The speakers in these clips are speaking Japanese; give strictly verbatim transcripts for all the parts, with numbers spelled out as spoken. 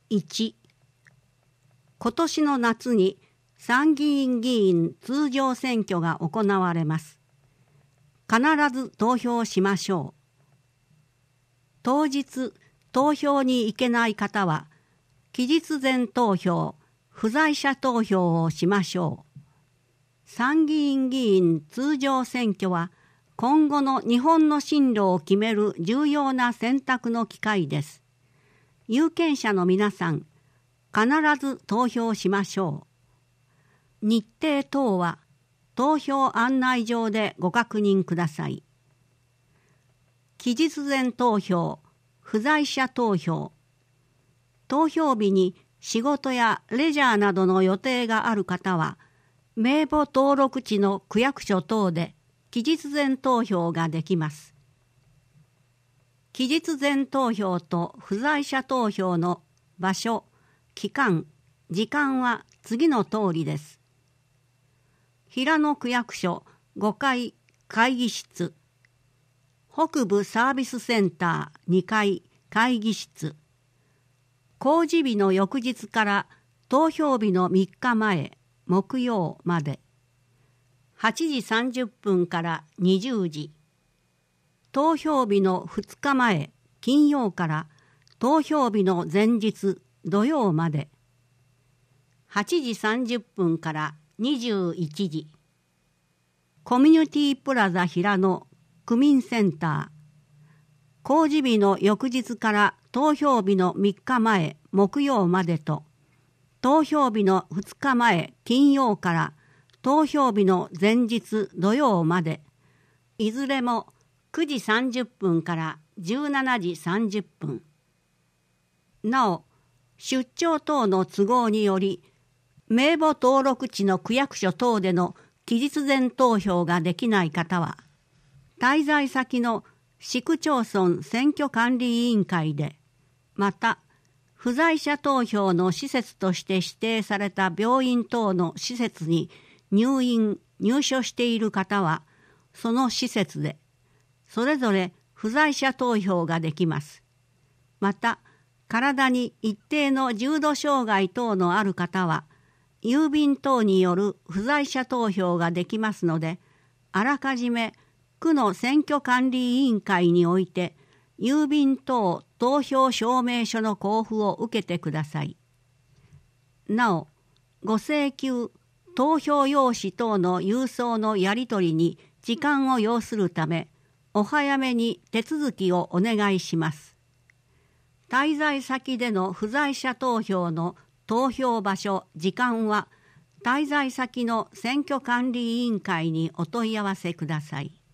いち、今年の夏に参議院議員通常選挙が行われます。必ず投票しましょう。当日投票に行けない方は、期日前投票、不在者投票をしましょう。参議院議員通常選挙は、今後の日本の進路を決める重要な選択の機会です。有権者の皆さん、必ず投票しましょう。日程等は投票案内状でご確認ください。期日前投票、不在者投票。投票日に仕事やレジャーなどの予定がある方は、名簿登録地の区役所等で期日前投票ができます。期日前投票と不在者投票の場所、期間、時間は次の通りです。平野区役所ごかい会議室、北部サービスセンターにかい会議室、公示日の翌日から投票日のみっかまえ木曜まで、はちじさんじゅっぷんからにじゅうじ、投票日のふつかまえ金曜から投票日の前日土曜まで、はちじさんじゅっぷんからにじゅういちじ、コミュニティプラザ平野区民センター、公示日の翌日から投票日のみっかまえ木曜までと、投票日のふつかまえ金曜から投票日の前日土曜まで、いずれもくじさんじゅっぷんからじゅうしちじさんじゅっぷん。なお、出張等の都合により、名簿登録地の区役所等での期日前投票ができない方は、滞在先の市区町村選挙管理委員会で、また、不在者投票の施設として指定された病院等の施設に入院・入所している方は、その施設で、それぞれ不在者投票ができます。また、体に一定の重度障害等のある方は、郵便等による不在者投票ができますので、あらかじめ区の選挙管理委員会において、郵便等投票証明書の交付を受けてください。なお、ご請求、投票用紙等の郵送のやり取りに時間を要するため、お早めに手続きをお願いします。滞在先での不在者投票の投票場所、時間は、滞在先の選挙管理委員会にお問い合わせください。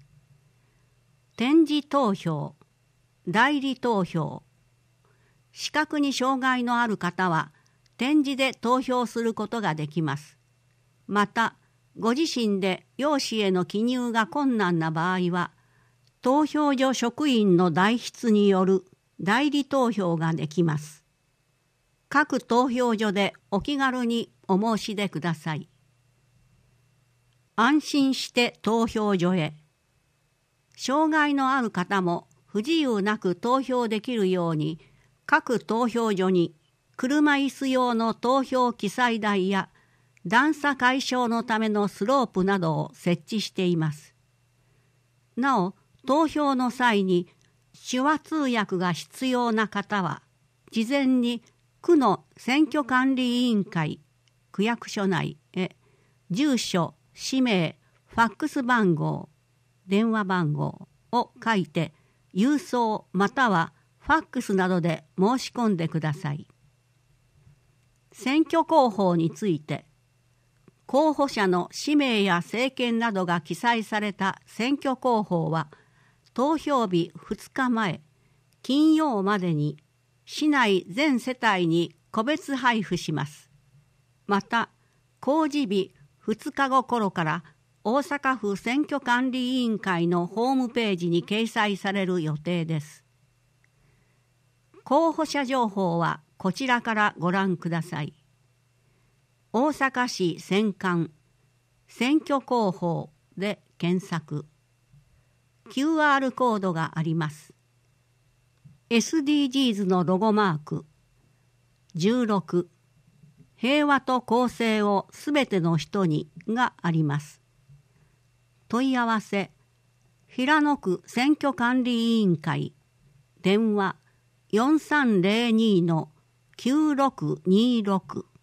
点字投票、代理投票。視覚に障害のある方は、点字で投票することができます。また、ご自身で用紙への記入が困難な場合は、投票所職員の代筆による代理投票ができます。各投票所でお気軽にお申し出ください。安心して投票所へ。障害のある方も不自由なく投票できるように、各投票所に車椅子用の投票記載台や段差解消のためのスロープなどを設置しています。なお、投票の際に手話通訳が必要な方は、事前に区の選挙管理委員会、区役所内へ住所、氏名、ファックス番号、電話番号を書いて、郵送またはファックスなどで申し込んでください。選挙広報について、候補者の氏名や政見などが記載された選挙広報は、投票日ふつかまえ、金曜までに市内全世帯に個別配布します。また、公示日ふつかご頃から大阪府選挙管理委員会のホームページに掲載される予定です。候補者情報はこちらからご覧ください。大阪市選管選挙広報で検索。キューアール コードがあります。エスディージーズ のロゴマーク、 じゅうろく、平和と公正をすべての人にがあります。問い合わせ、平野区選挙管理委員会、電話よんさんゼロにのきゅうろくにろく